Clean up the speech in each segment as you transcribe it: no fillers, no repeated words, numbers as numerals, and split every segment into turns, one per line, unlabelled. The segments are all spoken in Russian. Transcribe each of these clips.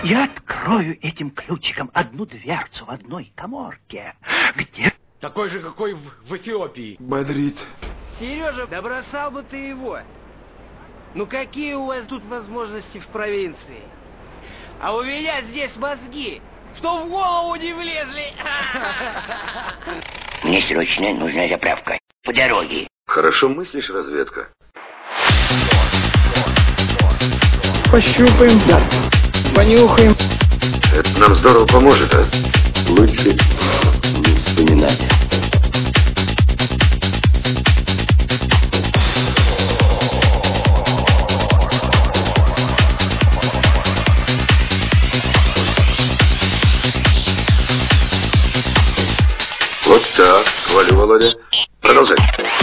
Я открою этим ключиком одну дверцу в одной каморке, где...
Такой же, какой в Эфиопии.
Бодрит.
Сережа, да бросал бы ты его. Ну какие у вас тут возможности в провинции? А у меня здесь мозги, что в голову не влезли.
Мне срочно нужна заправка. По дороге.
Хорошо мыслишь, разведка?
Пощупаем, да. Понюхаем.
Это нам здорово поможет, а?
Лучше не вспоминать.
Вот так. Хвалю, Володя. Продолжай.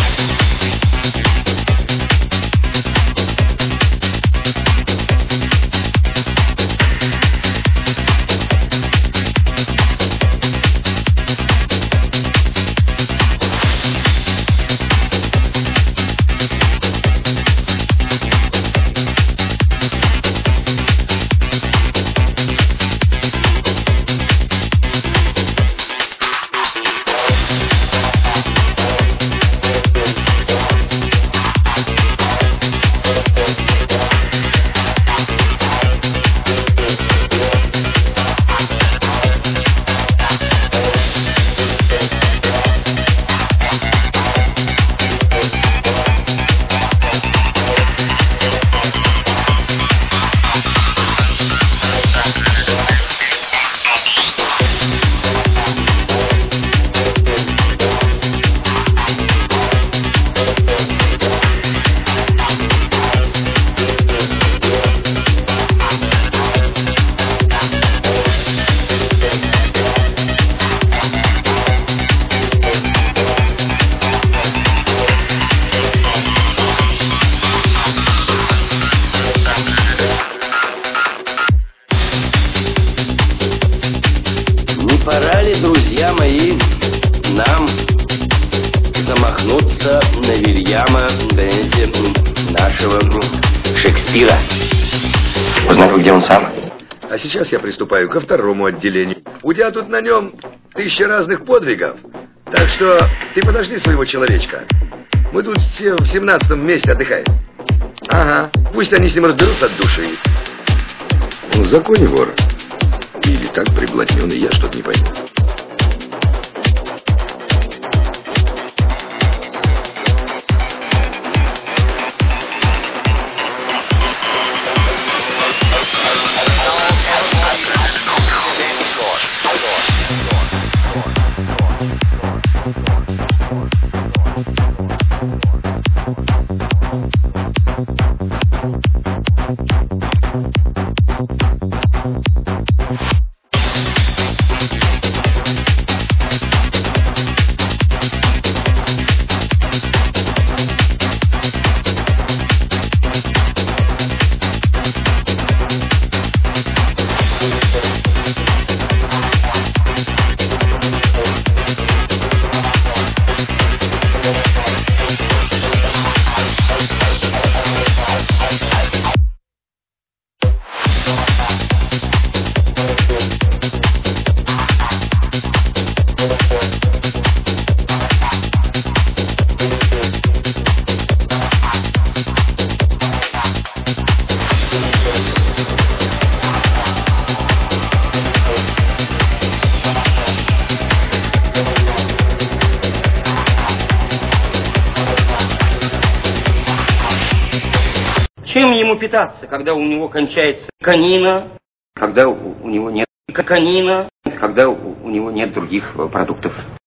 Пора ли, друзья мои, нам замахнуться на Вильяма, нашего Шекспира? Узнать, где он сам?
А сейчас я приступаю ко второму отделению. У тебя тут на нем 1000 разных подвигов. Так что ты подожди своего человечка. Мы тут все в 17-м месте отдыхаем. Ага, пусть они с ним разберутся от души. Он в законе вор. Или так приблотненный, я что-то не пойму.
Чем ему питаться, когда у него кончается конина, когда у него нет конина, когда у него нет других продуктов?